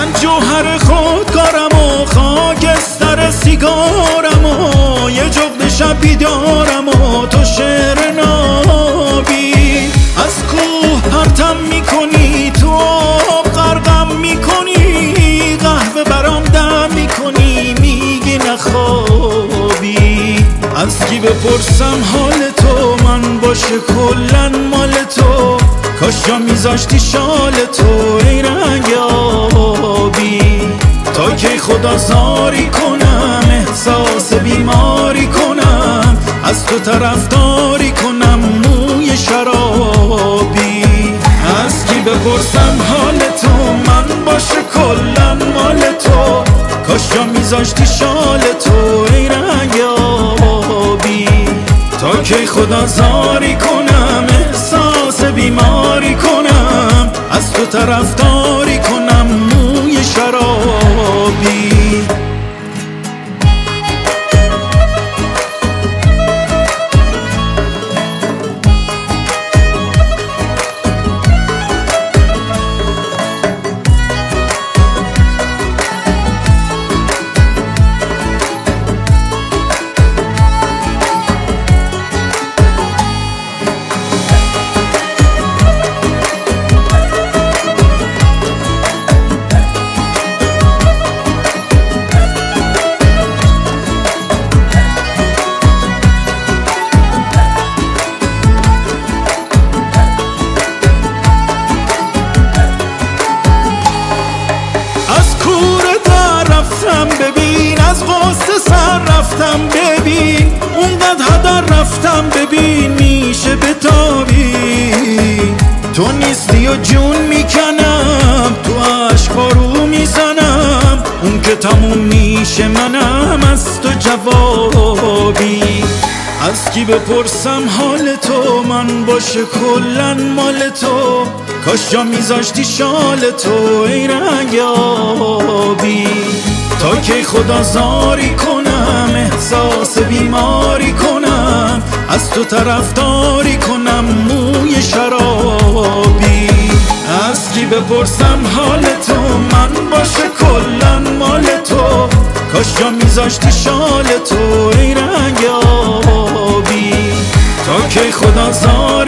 من جوهر خودکارم و خاکستر سیگارم و یه جغد شب بیدارم و تو شعر نابی. از کوه پرتم میکنی، تو آب غرقم میکنی، قهوه برام دم میکنی، میگی نخوابی. از کی بپرسم حال تو، من باشه کلن مال تو، کاش جا میذاشتی شال تو ای رنگ آبی. تا کی خدا زاری کنم، احساس بیماری کنم، از تو طرفداری کنم موی شرابی. از کی بپرسم حال تو، من باشه کلن مال تو، کاش جا میذاشتی شال تو ای رنگ آبی. تا کی خدا زاری کنم، احساس بیماری کنم، از تو طرفداری کنم موی شرابی. ببین از غصه سر رفتم، ببین اونقدر هدر رفتم، ببین میشه بتابی. تو نیستی و جون میکنم، تو عشقا رو میزنم، اون که تموم میشه منم از تو جوابی. از کی بپرسم حال تو، من باشه کلن مال تو، کاش جا میذاشتی شال تو ای رنگ آبی. تا کی خدا زاری کنم، احساس بیماری کنم، از تو طرفداری کنم موی شرابی. از کی بپرسم حال تو، من باشه کلن مال تو، کاش جا میذاشتی شال تو ای رنگ آبی. تا کی خدا زاری